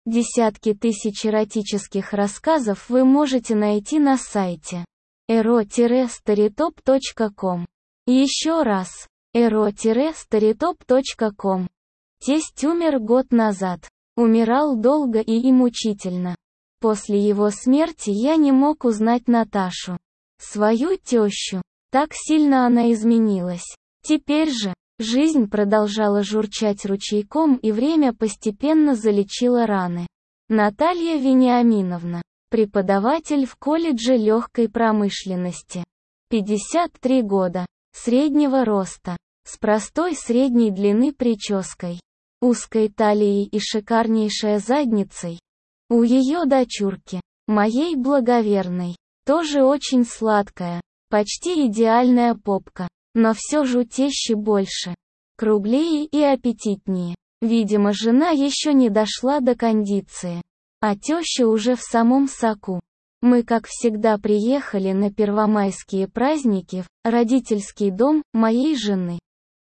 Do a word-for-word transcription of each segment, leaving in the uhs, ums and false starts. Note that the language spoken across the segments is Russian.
Десятки тысяч эротических рассказов вы можете найти на сайте эро старитоп точка ком. Еще раз, эро старитоп точка ком. Тесть умер год назад. Умирал долго и мучительно. После его смерти я не мог узнать Наташу, свою тещу. Так сильно она изменилась. Теперь же, жизнь продолжала журчать ручейком, и время постепенно залечило раны. Наталья Вениаминовна, преподаватель в колледже легкой промышленности. пятьдесят три года, среднего роста, с простой средней длины прической, узкой талией и шикарнейшей задницей. У ее дочурки, моей благоверной, тоже очень сладкая, почти идеальная попка, но все жутеще больше, круглее и аппетитнее. Видимо, жена еще не дошла до кондиции, а теща уже в самом соку. Мы, как всегда, приехали на первомайские праздники в родительский дом моей жены.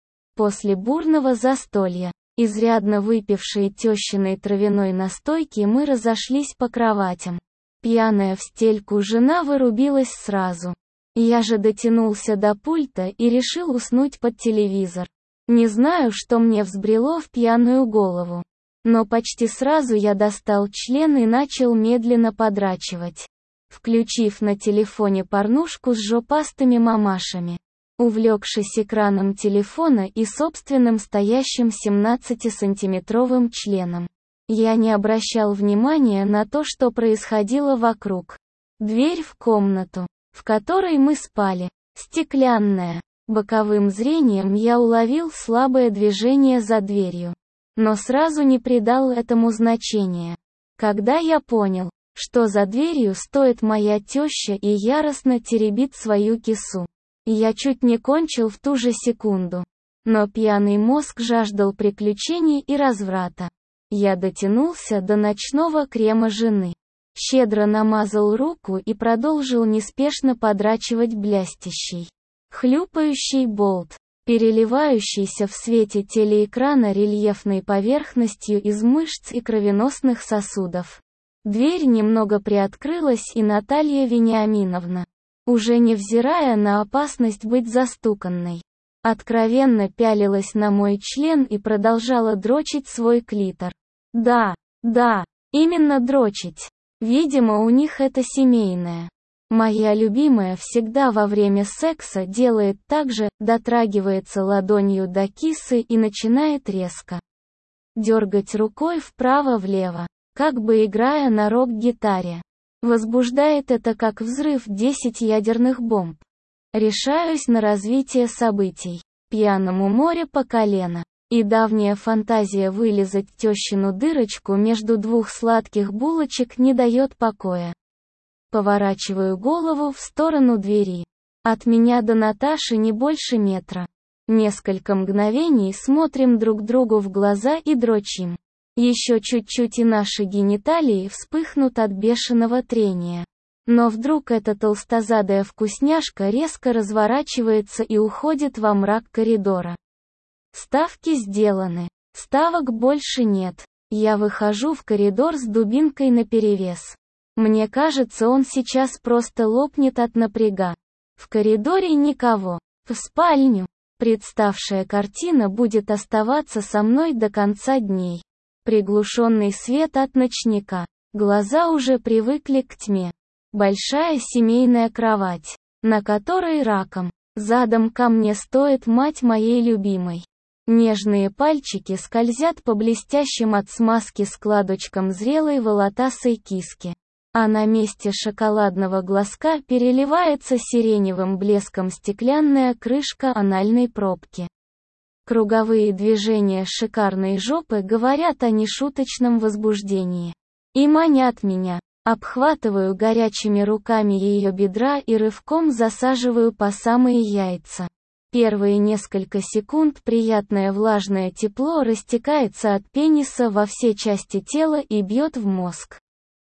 После бурного застолья, изрядно выпившей тещиной травяной настойки, мы разошлись по кроватям. Пьяная в стельку жена вырубилась сразу. Я же дотянулся до пульта и решил уснуть под телевизор. Не знаю, что мне взбрело в пьяную голову. Но почти сразу я достал член и начал медленно подрачивать, включив на телефоне порнушку с жопастыми мамашами. Увлекшись экраном телефона и собственным стоящим семнадцатисантиметровым членом, я не обращал внимания на то, что происходило вокруг. Дверь в комнату, в которой мы спали, стеклянная. Боковым зрением я уловил слабое движение за дверью, но сразу не придал этому значения. Когда я понял, что за дверью стоит моя теща и яростно теребит свою кису, я чуть не кончил в ту же секунду. Но пьяный мозг жаждал приключений и разврата. Я дотянулся до ночного крема жены, щедро намазал руку и продолжил неспешно подрачивать блестящий, хлюпающий болт, переливающийся в свете телеэкрана рельефной поверхностью из мышц и кровеносных сосудов. Дверь немного приоткрылась, и Наталья Вениаминовна, уже невзирая на опасность быть застуканной, откровенно пялилась на мой член и продолжала дрочить свой клитор. Да, да, именно дрочить. Видимо, у них это семейное. Моя любимая всегда во время секса делает так же, дотрагивается ладонью до кисы и начинает резко дергать рукой вправо-влево, как бы играя на рок-гитаре. Возбуждает это как взрыв десять ядерных бомб. Решаюсь на развитие событий. Пьяному море по колено. И давняя фантазия вылизать тещину дырочку между двух сладких булочек не дает покоя. Поворачиваю голову в сторону двери. От меня до Наташи не больше метра. Несколько мгновений смотрим друг другу в глаза и дрочим. Еще чуть-чуть и наши гениталии вспыхнут от бешеного трения. Но вдруг эта толстозадая вкусняшка резко разворачивается и уходит во мрак коридора. Ставки сделаны. Ставок больше нет. Я выхожу в коридор с дубинкой наперевес. Мне кажется, он сейчас просто лопнет от напряга. В коридоре никого. В спальню. Представшая картина будет оставаться со мной до конца дней. Приглушенный свет от ночника. Глаза уже привыкли к тьме. Большая семейная кровать, на которой раком, задом ко мне стоит мать моей любимой. Нежные пальчики скользят по блестящим от смазки складочкам зрелой волотасой киски. А на месте шоколадного глазка переливается сиреневым блеском стеклянная крышка анальной пробки. Круговые движения шикарной жопы говорят о нешуточном возбуждении. И манят меня. Обхватываю горячими руками ее бедра и рывком засаживаю по самые яйца. Первые несколько секунд приятное влажное тепло растекается от пениса во все части тела и бьет в мозг.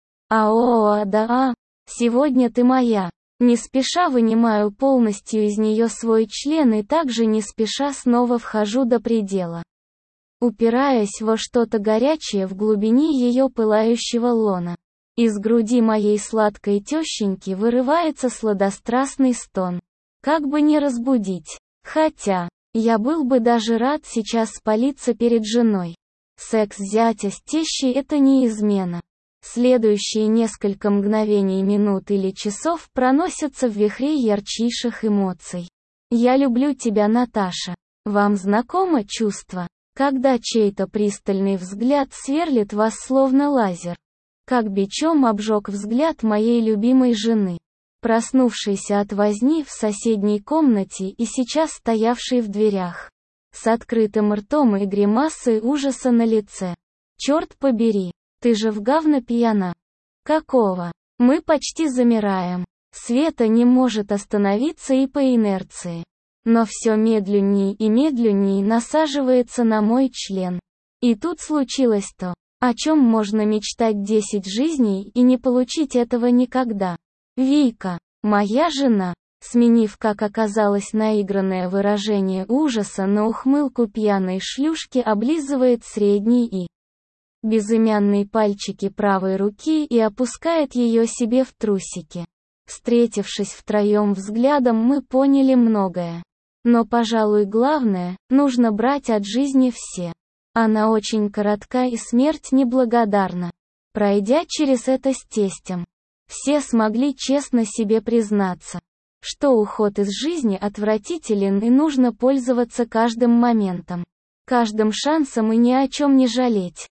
Ао, да, а, сегодня ты моя. Не спеша вынимаю полностью из нее свой член и также не спеша снова вхожу до предела. упираясь во что-то горячее в глубине ее пылающего лона. Из груди моей сладкой тещеньки вырывается сладострастный стон. Как бы не разбудить. Хотя, я был бы даже рад сейчас спалиться перед женой. Секс зятя с тещей — это не измена. Следующие несколько мгновений, минут или часов проносятся в вихре ярчайших эмоций. Я люблю тебя, Наташа. Вам знакомо чувство, когда чей-то пристальный взгляд сверлит вас словно лазер? Как бичом обжег взгляд моей любимой жены, проснувшейся от возни в соседней комнате и сейчас стоявшей в дверях, с открытым ртом и гримасой ужаса на лице. Черт побери, ты же в говно пьяна. Какого? Мы почти замираем. Света не может остановиться и по инерции. Но все медленнее и медленнее насаживается на мой член. И тут случилось то, о чем можно мечтать десять жизней и не получить этого никогда. Вика, моя жена, сменив, как оказалось, наигранное выражение ужаса на ухмылку пьяной шлюшки, облизывает средний и безымянные пальчики правой руки и опускает ее себе в трусики. Встретившись втроем взглядом, мы поняли многое. Но, пожалуй, главное, нужно брать от жизни все. Она очень коротка и смерть неблагодарна. Пройдя через это с тестем, все смогли честно себе признаться, что уход из жизни отвратителен и нужно пользоваться каждым моментом, каждым шансом и ни о чем не жалеть.